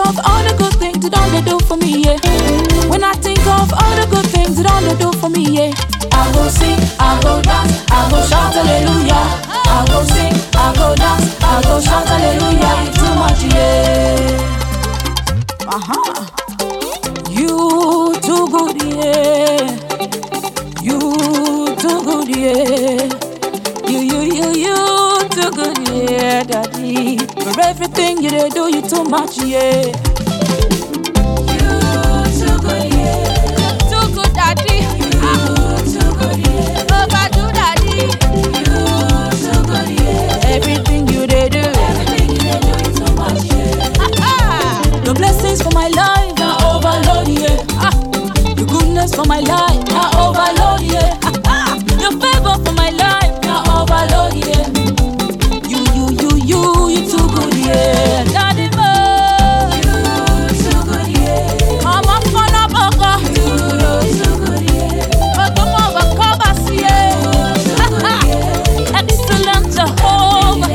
of all the good things you done they do for me, yeah. When I think of all the good things you done they do for me, yeah. I go sing, I go dance, I go shout hallelujah. I go sing, I go dance, I go shout hallelujah. It's too much, yeah. You too good, yeah. You too good, yeah. You too good, yeah, daddy. For everything you dey do, you too much, yeah. You too good, yeah. Too good, daddy. You too good, yeah. Overdo, daddy. You too good, yeah. Everything you dey do, you too much, yeah. The blessings for my life, now overload, yeah. The goodness for my life, now overload, yeah. Your favor for my life, now overload, yeah. You too good, yeah. Daddy Mo, you too good, yeah. Mama Fana Boga, you too good, yeah. Otomo Bakobas, yeah. Excellent Jehovah.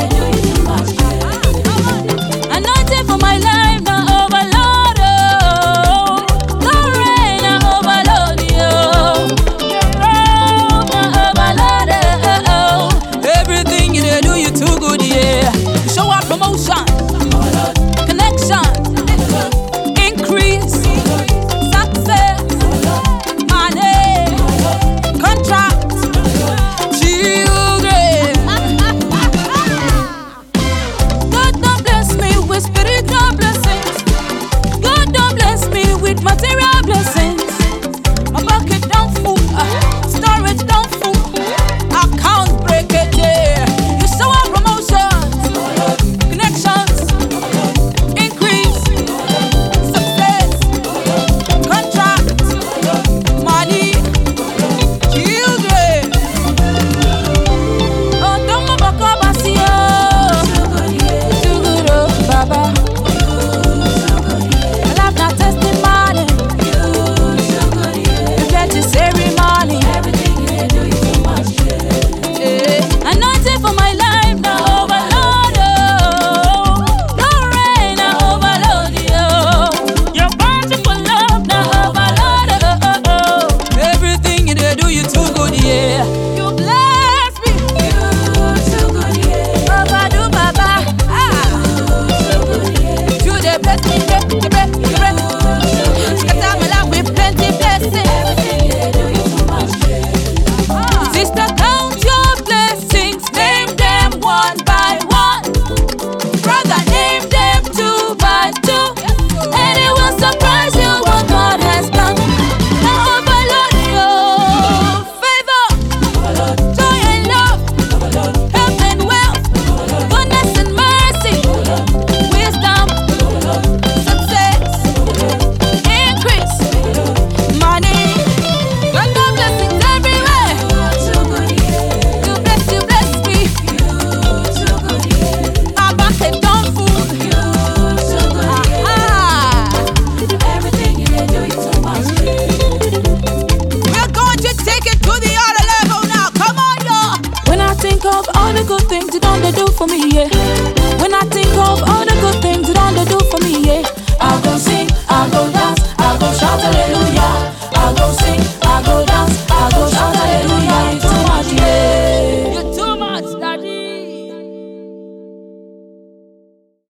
Anointing for my life, now overload, oh. The rain, now overload, oh. Your road, now overload, oh. Everything you do, you too good, yeah. Show up promotion, connection, increase, success, money, contract, children. God don't bless me with spiritual blessings. God don't bless me with material blessings. My bucket don't full, storage don't full, account breakage, yeah. You show up promotion, connections, increase, success, contract, money, children. Oh, don't move back up, I see you. Too good, oh, Baba. I love that testimony. You get your ceremony. Yeah. Anointing for my life, now overload, oh. The rain, now overload, oh. Your bountiful love, now overload, oh, oh. Everything you do, you too good, yeah. You bless me, you too good, yeah. Overdo, Baba, you too good, yeah. You dey bless me, you bless. Scatter my life with plenty blessings. Everything you do, you too much, yeah. Sister, count your blessings, name them one by one. Brother, name them two by two. And it will surprise you what God has done. Now overload your favor, joy and love, health and wealth, goodness and mercy, wisdom, success, increase, money. God got blessings everywhere. You bless me. Our bucket don't full. Everything you do, you too much. We're going to take it to the other level now. Come on, y'all. When I think of all the good things you done they do for me, yeah. When I think of all the good things you done they do for me, yeah. I go sing, I go dance, I go shout hallelujah. I go sing,